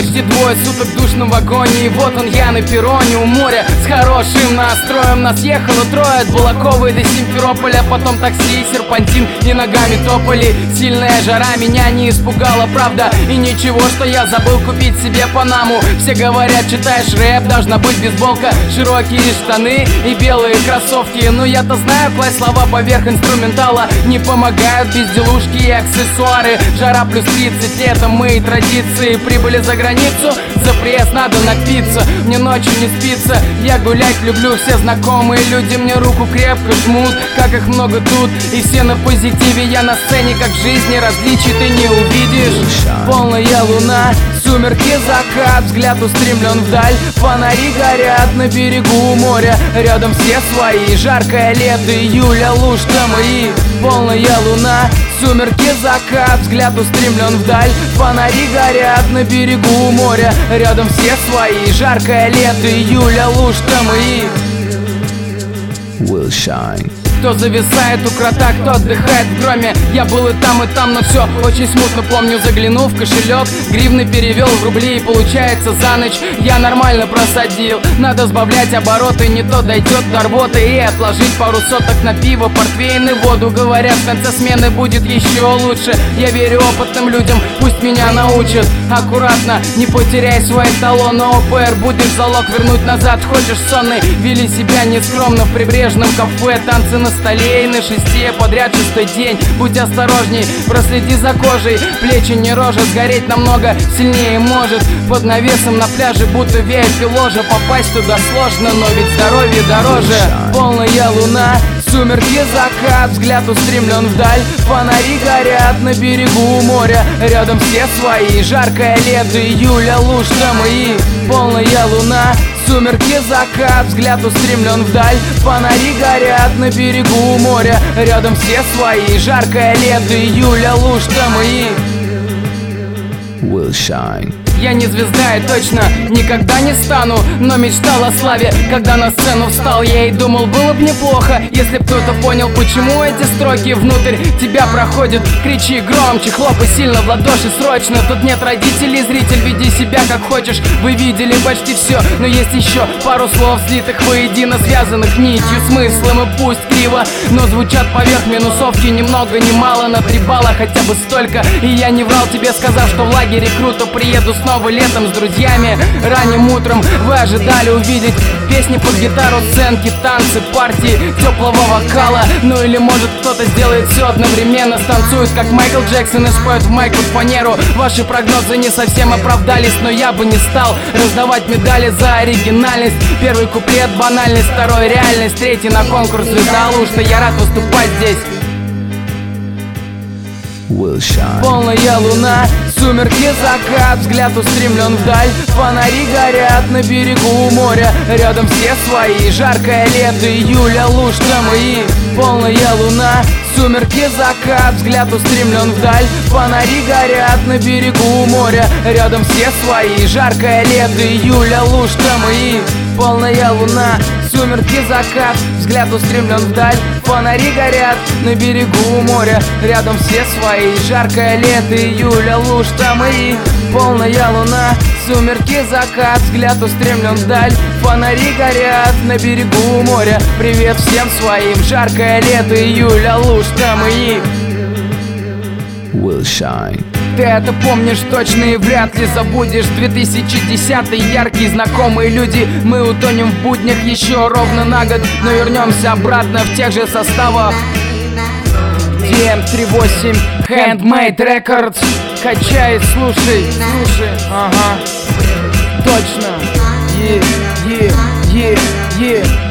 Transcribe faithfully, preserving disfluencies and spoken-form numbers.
почти двое суток в душном вагоне. И вот он я на перроне у моря с хорошим настроем. Нас ехало трое от Балаковой до Симферополя. Потом такси, серпантин и ногами топали. Сильная жара меня не испугала, правда. И ничего, что я забыл купить себе панаму. Все говорят, читаешь рэп, должна быть бейсболка, широкие штаны и белые кроссовки. Но я-то знаю, класть слова поверх инструментала не помогают безделушки и аксессуары. Жара плюс тридцать, это мои традиции. Прибыли за границу, за приезд надо напиться. Мне ночью не спится, я гулять люблю. Все знакомые люди мне руку крепко жмут, как их много тут, и все на позитиве. Я на сцене, как в жизни, различий ты не увидишь. Полная луна, сумерки, закат, взгляд устремлен вдаль. Фонари горят на берегу моря, рядом все свои. Жаркое лето, июля, луж там и полная луна, сумерки, закат, взгляд устремлен вдаль. Фонари горят на берегу моря, рядом все свои. Жаркое лето, июля, луж там и will shine. Кто зависает у крота, кто отдыхает в громе. Я был и там, и там, но все очень смутно помню. Заглянул в кошелек, гривны перевел в рубли. И получается, за ночь я нормально просадил. Надо сбавлять обороты, не то дойдет до рвоты. И отложить пару соток на пиво, портвейн и воду. Говорят, в конце смены будет еще лучше. Я верю опытным людям, пусть меня научат. Аккуратно, не потеряй свой талон. ОПР будешь залог вернуть назад. Хочешь сонный, вели себя нескромно в прибрежном кафе. Танцы на столе и на шесте подряд шестой день. Будь осторожней, проследи за кожей. Плечи не рожа, сгореть намного сильнее может. Под навесом на пляже будто веет ложа. Попасть туда сложно, но ведь здоровье дороже. Полная луна, сумерки, закат, взгляд устремлен вдаль. Фонари горят на берегу моря, рядом все свои. Жаркое лето, июля, луж там и полная луна, сумерки, закат, взгляд устремлен вдаль. Фонари горят на берегу моря, рядом все свои. Жаркое лето, июля, луж там и will shine. я не звезда и точно никогда не стану, но мечтал о славе, когда на сцену встал. Я и думал, было бы неплохо, если б кто-то понял, почему эти строки внутрь тебя проходят. Кричи громче, хлопай сильно в ладоши срочно. Тут нет родителей, зритель, веди себя как хочешь. Вы видели почти все, но есть еще пару слов, слитых воедино, связанных нитью, смыслом. И пусть криво, но звучат поверх минусовки ни много ни мало, на три балла хотя бы столько. И я не врал тебе, сказав, что в лагере круто, приеду снова летом с друзьями. Ранним утром вы ожидали увидеть песни под гитару, сценки, танцы, партии, теплого вокала. Ну или может кто-то сделает все одновременно, станцует как Майкл Джексон и споет в майку в фанеру. Ваши прогнозы не совсем оправдались, но я бы не стал раздавать медали за оригинальность. Первый куплет банальность, второй реальность, третий на конкурс звезда луж, что я рад выступать здесь. Will shine. Полная луна, сумерки, закат, взгляд устремлен вдаль. Фонари горят на берегу моря, рядом все свои. Жаркое лето, июля, луж там и полная луна, сумерки, закат, взгляд устремлен вдаль. Фонари горят на берегу моря, рядом все свои. Жаркое лето, июля, луж там и полная луна, сумерки, закат, взгляд устремлен вдаль. Фонари горят на берегу моря, рядом все свои. Жаркое лето, июля, луж там и полная луна, сумерки, закат, взгляд устремлен вдаль. Фонари горят на берегу моря, привет всем своим. Жаркое лето, июля, луж там и will shine. ты это помнишь точно и вряд ли забудешь. Две тысячи десятый, яркие знакомые люди. Мы утонем в буднях еще ровно на год, но вернемся обратно в тех же составах. ди эм тридцать восемь, Handmade Records. Качай, слушай, слушай, ага, точно. Е, е, е, е.